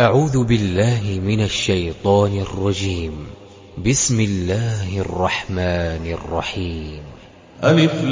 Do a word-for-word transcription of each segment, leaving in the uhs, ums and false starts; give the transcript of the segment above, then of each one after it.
أعوذ بالله من الشيطان الرجيم. بسم الله الرحمن الرحيم. ألف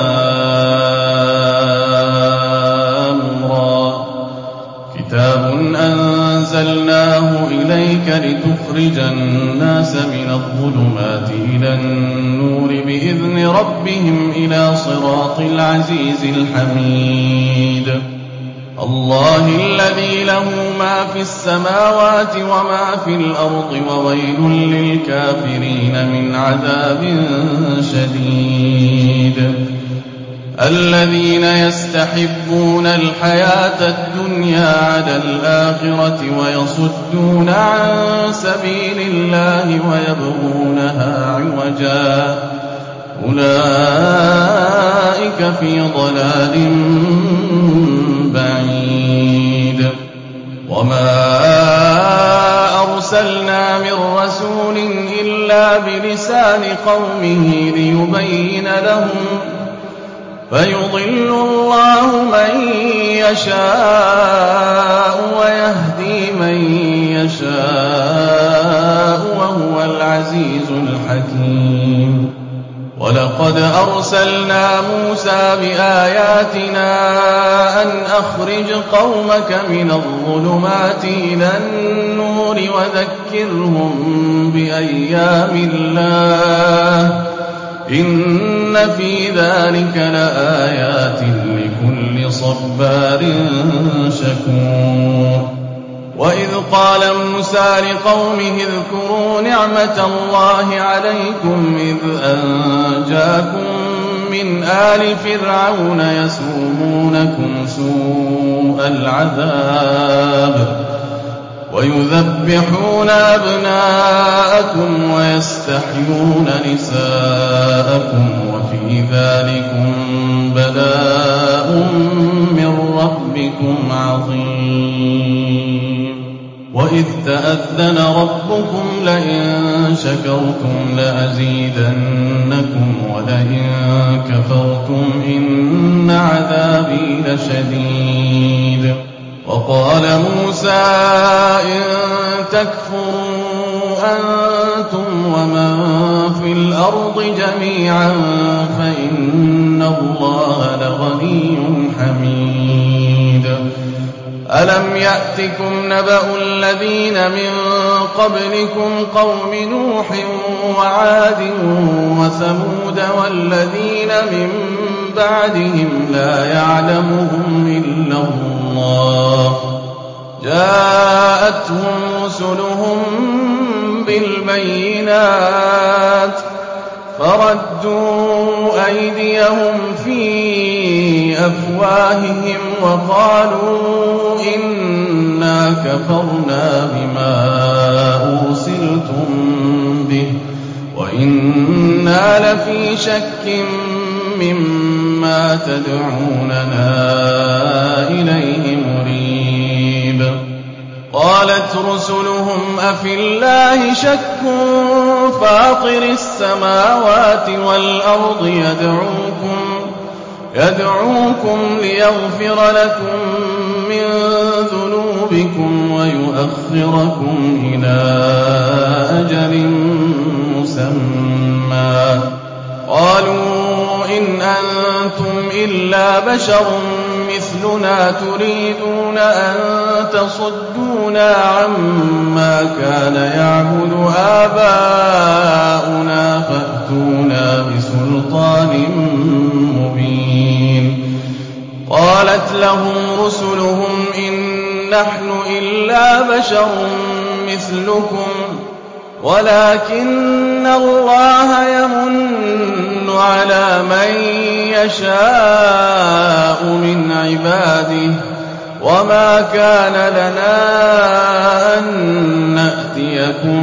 لام را. كتاب أنزلناه إليك لتخرج الناس من الظلمات إلى النور بإذن ربهم إلى صراط العزيز الحميد. الله الذي له ما في السماوات وما في الأرض وويل للكافرين من عذاب شديد. الذين يستحبون الحياة الدنيا على الآخرة ويصدون عن سبيل الله ويبغونها عوجا أولئك في ضلال بعيد. وما أرسلنا من رسول إلا بلسان قومه ليبين لهم فيضل الله من يشاء ويهدي من يشاء وهو العزيز الحكيم. ولقد أرسلنا موسى بآياتنا أن أخرج قومك من الظلمات إلى النور وذكرهم بأيام الله إن في ذلك لآيات لكل صبار شكور. وإذ قال موسى لقومه اذكروا نعمة الله عليكم إذ أنجاكم من آل فرعون يسومونكم سوء العذاب ويذبحون أبناءكم ويستحيون نساءكم وفي ذلكم بلاء من ربكم عظيم. وإذ تأذن ربكم لئن شكرتم لأزيدنكم ولئن كفرتم إن عذابي لشديد. وقال موسى إن تكفروا أنتم ومن في الأرض جميعا فإن الله لغني حميد. ألم يأتكم نبأ الذين من قبلكم قوم نوح وعاد وثمود والذين من بعدهم لا يعلمهم إلا الله جاءتهم رسلهم بالبينات فردوا أيديهم في أفواههم وقالوا إنا كفرنا بما أرسلتم به وإنا لفي شك مما تدعوننا إليه مريب. قالت رسلهم أفي الله شك فاطر السماوات والأرض يدعوكم يدعوكم ليغفر لكم من ذنوبكم ويؤخركم إلى أجل مسمى. قالوا إن أنتم إلا بشر مثلنا تريدون أن تصدونا عما كان يعبد آباؤنا فأتونا بسلطان مبين. قالت لهم رسلهم إن نحن إلا بشر مثلكم ولكن الله يمن على من يشاء من عباده وما كان لنا أن نأتيكم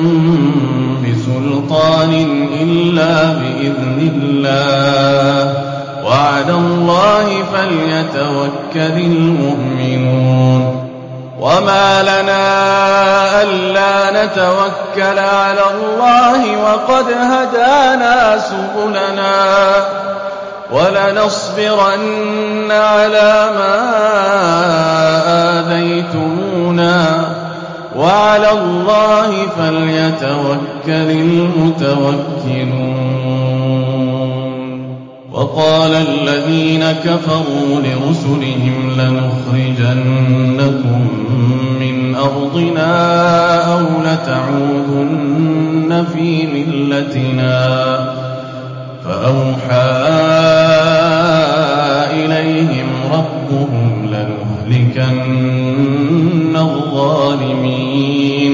بسلطان إلا بإذن الله وعلى الله فليتوكل المؤمنون. وما لنا ألا نتوكل على الله وقد هدانا سبلنا ولنصبرن على ما آذيتمونا وعلى الله فليتوكل المتوكلون وقال الذين كفروا لرسلهم لنخرجنكم من أرضنا أو لتعودن في ملتنا فأوحى إليهم ربهم لنهلكن الظالمين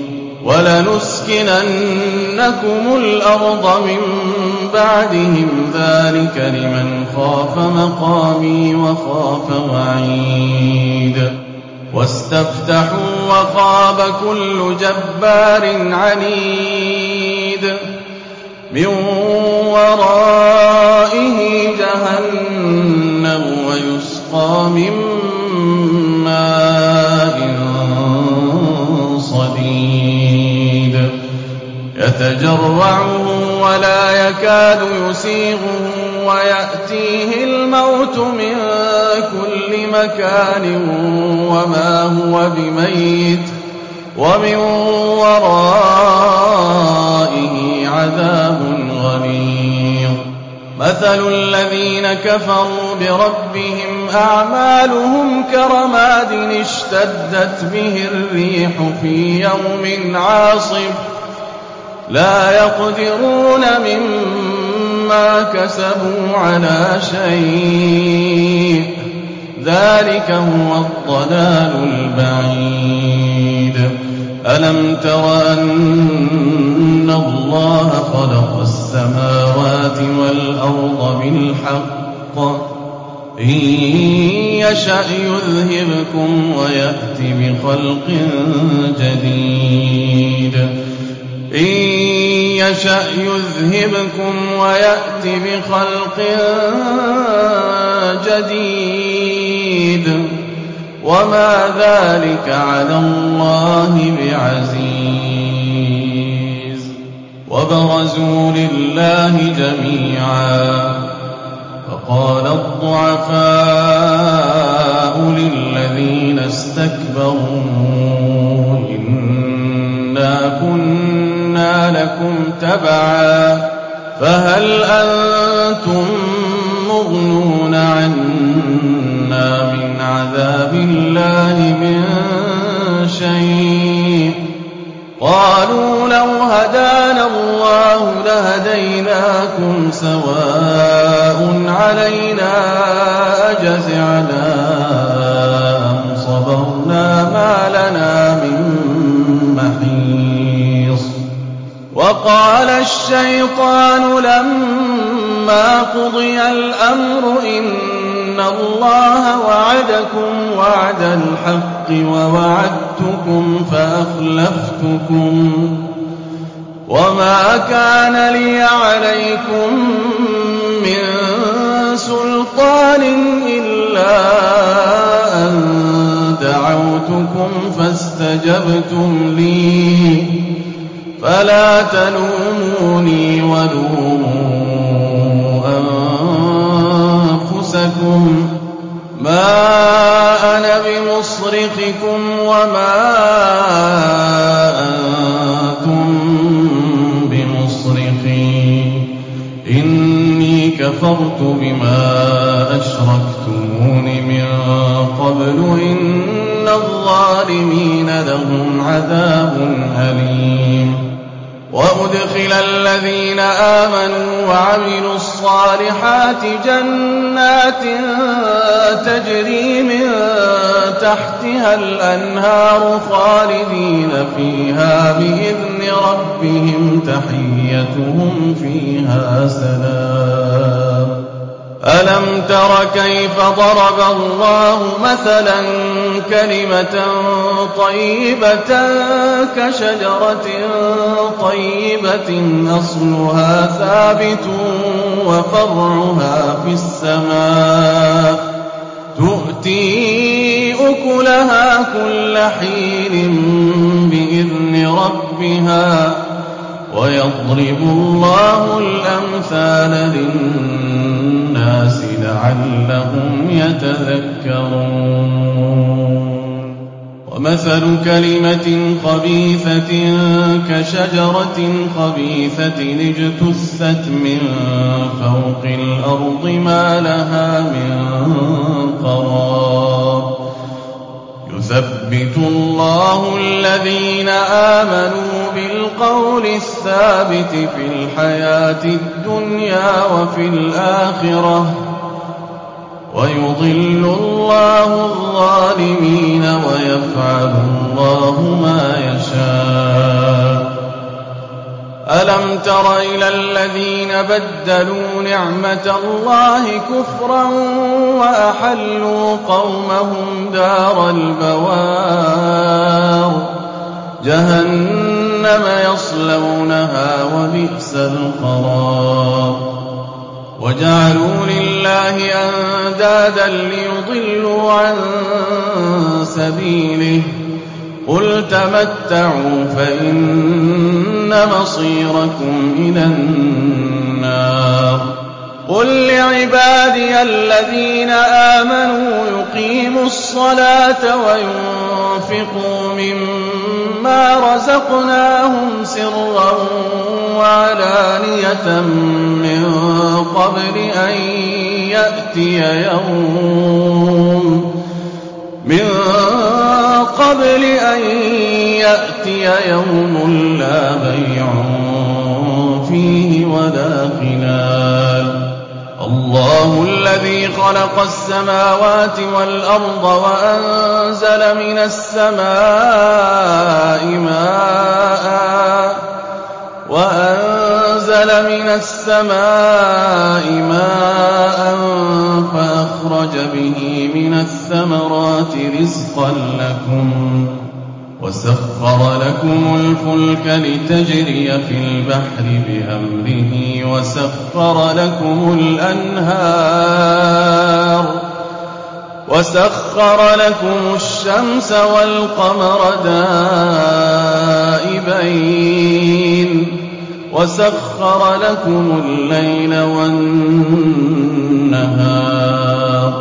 ولنسكننكم الأرض من بعدهم ذلك لمن خاف مقامي وخاف وعيد واستفتحوا وخاب كل جبار عنيد من ورائه جهنم ويسقى من ماء صديد يتجرعه ولا يكاد يسيغه ويأتيه الموت من كل مكان وما هو بميت ومن ورائه عذاب غليظ مثل الذين كفروا بربهم أعمالهم كرماد اشتدت به الريح في يوم عاصف لا يقدرون مما كسبوا على شيء ذلك هو الضلال البعيد ألم تر أن الله خلق السماوات والأرض بالحق إن يشأ يذهبكم ويأت بخلق جديد إن يشأ يذهبكم ويأت بخلق جديد وما ذلك على الله بعزيز وبرزوا لله جميعا فقال الضعفاء للذين استكبروا إنا كنا لكم تبعا فهل أنتم مغنون عنا من عذاب الله من شيء قالوا لو هدانا الله لهديناكم سواء علينا أجزعنا أم صبرنا ما لنا من محيص وقال الشيطان لما قضي الأمر إن الله وعدكم وعد الحق ووعدتكم فأخلفتكم وما كان لي عليكم من سلطان إلا أن دعوتكم فاستجبتم لي فلا تلوموني ولوموا أنفسكم ما أنا بمصرخكم وما أنتم بمصرخي إني كفرت بما أشركتمون من قبل إن الظالمين لهم عذاب أليم وأدخل الذين آمنوا وعملوا الصالحات جنات تجري من تحتها الأنهار خالدين فيها بإذن ربهم تحيتهم فيها سلام ألم تر كيف ضرب الله مثلا كلمة طيبة كشجرة طيبة أصلها ثابت وفرعها في السماء تؤتي أكلها كل حين بإذن ربها ويضرب الله الأمثال للناس لعلهم يتذكرون ومثل كلمة خبيثة كشجرة خبيثة اجتثت من فوق الأرض ما لها من قرار يثبت الله الذين آمنوا بالقول الثابت في الحياة الدنيا وفي الآخرة ويضل الله الظالمين ويفعل الله ما يشاء. ألم تر إلى الذين بدلوا نعمة الله كفرا وأحلوا قومهم دار البوار جهنم يصلونها وبئس القرار وجعلوا لله أندادا ليضلوا عن سبيله قل تمتعوا فإن مصيركم إلى النار قل لعبادي الذين آمنوا يقيموا الصلاة وينفقوا مما رزقناهم سرا وعلانية من قبل أن يأتي يوم من قبل أن يأتي يوم لا بيع فيه ولا خلال الله الذي خلق السماوات والأرض وأنزل من السماء ماء وأنزل من السماء ماء فأخرج به من الثمرات رزقا لكم وسخر لكم الفلك لتجري في البحر بأمره وسخر لكم الأنهار وسخر لكم الشمس والقمر دائبين وسخر لكم الليل والنهار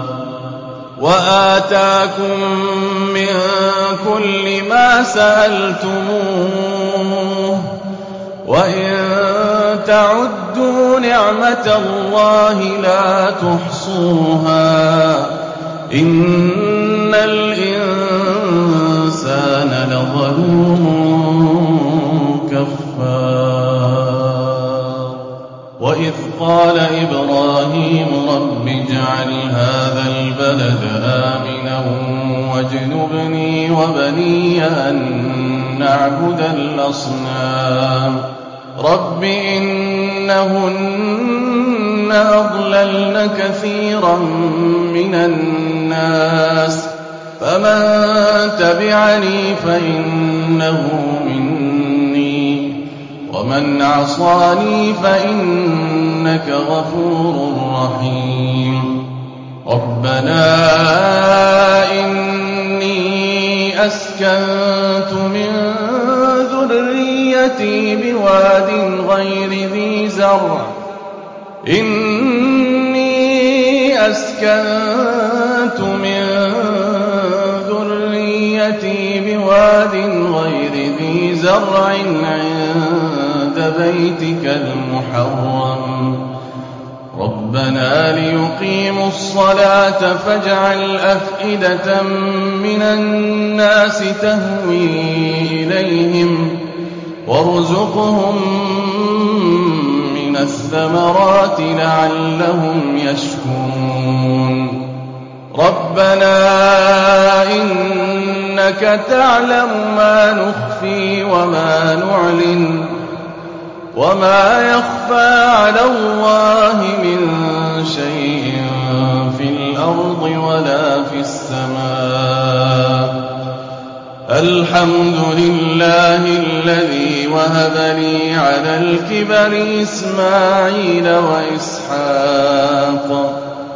وآتاكم من كل ما سألتموه وإن تعدوا نعمة الله لا تحصوها إن الإنسان لظلوم كفار وإذ قال إبراهيم رب اجعل هذا البلد آمنا واجنبني وبني أن نعبد الأصنام رب إنهن أضللن كثيرا من الناس فمن تبعني فإنه مني ومن عصاني فإنك غفور رحيم ربنا إني أسكنت من ذريتي بواد غير ذي زرع إني أسكنت من ذريتي بواد غير ذي زرع عند بيتك المحرم ربنا ليقيموا الصلاة فاجعل أفئدة من الناس تهوي إليهم وارزقهم من الثمرات لعلهم يشكرون ربنا إنك تعلم ما نخفي وما نعلن وما يخفى على الله من شيء في الأرض ولا في السماء الحمد لله الذي وهب لي على الكبر إسماعيل وإسحاق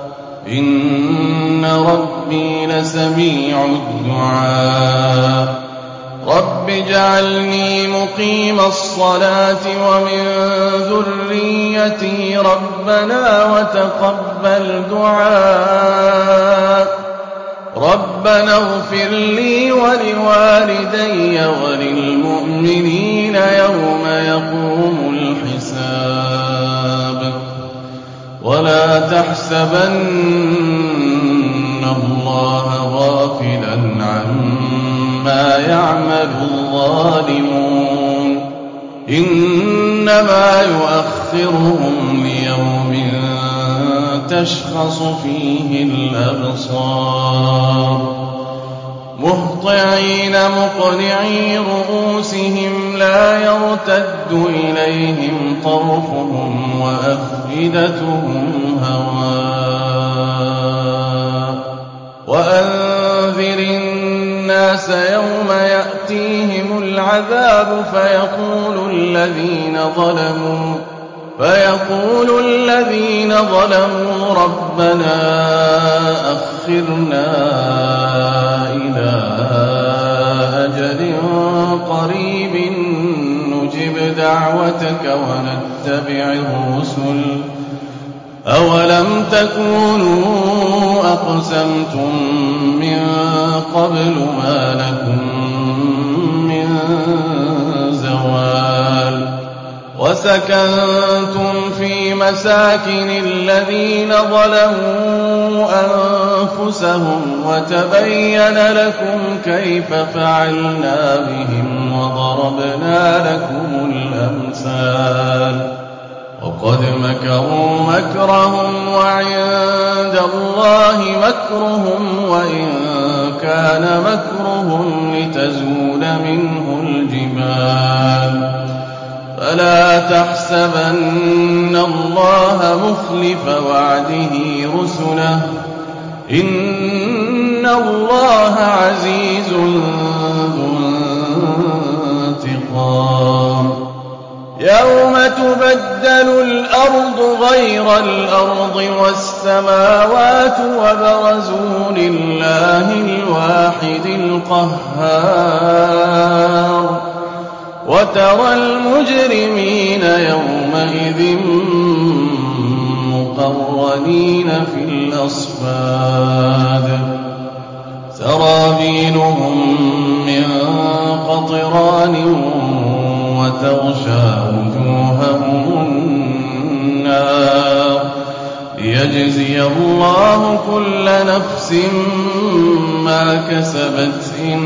إن ربي لسميع الدعاء رب اجعلني مقيم الصلاة ومن ذريتي ربنا وتقبل دعاء ربنا اغفر لي ولوالدي وللمؤمنين يوم يقوم الحساب ولا تحسبن الله غافلا عما يعمل الظالمون إنما يؤخرهم ليوم تشخص فيه الأبصار مهطعين مقنعي رؤوسهم لا يرتد إليهم طرفهم وأفئدتهم هواء وأنذر الناس يوم يأتيهم العذاب فيقول الذين ظلموا فيقول الذين ظلموا ربنا أخرنا إلى أجل قريب نجب دعوتك ونتبع الرسل أولم تكونوا أقسمتم من قبل ما لكم من زوال وسكنتم في مساكن الذين ظلموا أنفسهم وتبين لكم كيف فعلنا بهم وضربنا لكم الأمثال وقد مكروا مكرهم وعند الله مكرهم وإن كان مكرهم لتزول منه الجبال فلا تحسبن الله مخلف وعده رسله إن الله عزيز ذو انتقام يوم تبدل الأرض غير الأرض والسماوات وبرزوا لله الواحد القهار وترى المجرمين يومئذ مقرنين في الأصفاد سرابيلهم من قطران وتغشى وجوههم النار ليجزي الله كل نفس ما كسبت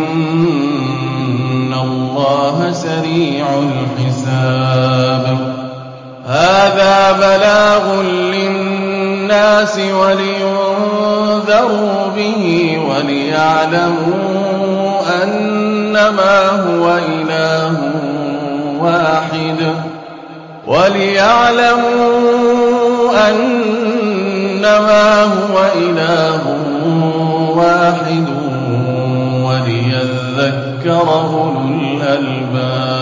إن الله سريع الحساب هذا بلاغ للناس ولينذروا به وليعلموا أنما هو إله واحد وليعلموا أنما هو إله واحد وليذكر أولو الألباب